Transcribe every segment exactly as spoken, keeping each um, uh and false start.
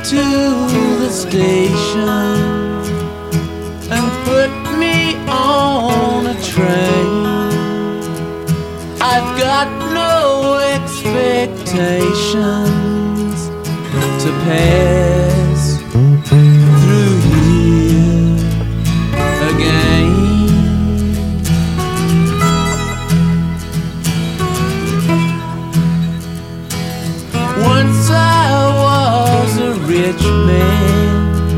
to the station and put me on a train. I've got no expectations to pass through here again. Once I was a rich man,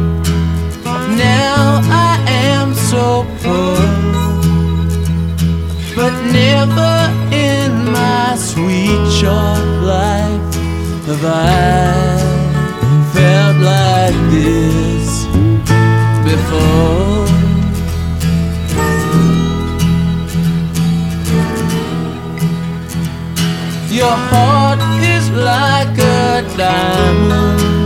now I am so poor. But never in my sweet short life have I felt like this before. Your heart is like a diamond,